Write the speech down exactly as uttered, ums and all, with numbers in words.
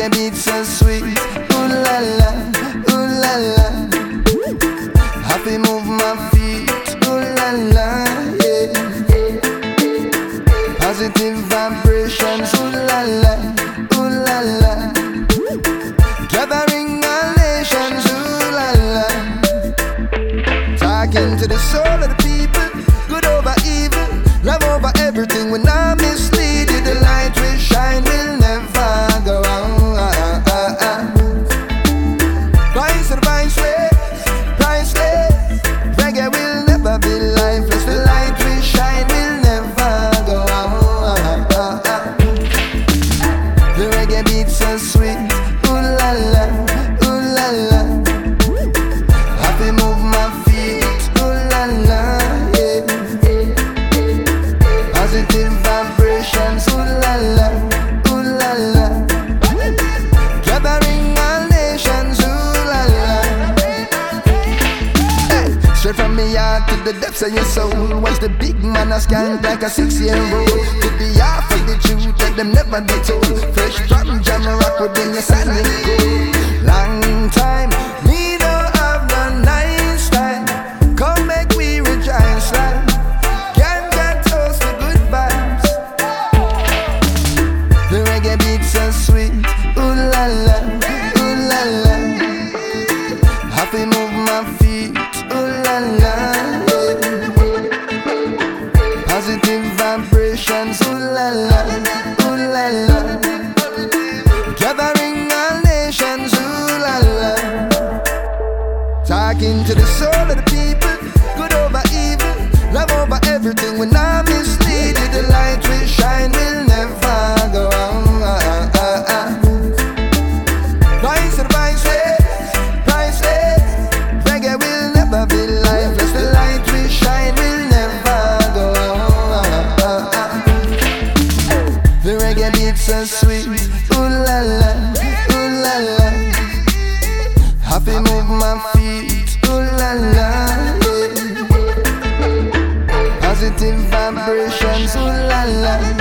reggae beat so sweet. Ooh la la, ooh la la. Happy move my feet. Ooh la la, yeah. Positive vibrations. Ooh la la, ooh la la. Gathering all nations. Ooh la la. Talking to the soul of the people. Good over evil, love over everything. When I'm misleaded, the light will shine, will never go out. Vice and viceless, priceless. Reggae will never be lifeless. The light will shine, will never go out. The reggae beat so sweet. Ooh la la, ooh la la. Happy move my feet. Ooh la la, yeah. Positive vibrations. Ooh la la, ooh la la. Gathering all nations. Ooh la la. Hey, straight from me heart to the depths of your soul. Watch the big man a scan like a six-year-old. To be half of the truth that them never be told. Fresh from Jammer Rock within your sandy gold. Long time, me don't have no nice time. Come make we rejoice like can't get toast to good vibes. The reggae beat so sweet. Ooh la la, ooh la la. Happy move my feet. Ooh la la, yeah. Positive vibrations. Ooh la la, ooh la la. Gathering all nations. Ooh la la. Talking to the soul of the people. Good over evil, love over everything. When I'm misleaded, the light will shine, will never go out. Vice and viceless, priceless. Reggae will never be lifeless. The light will shine, will never go out. The reggae beat so sweet. Ooh la la, ooh la la. Happy move my feet. Ooh la la, yeah. Positive vibrations. Ooh la la.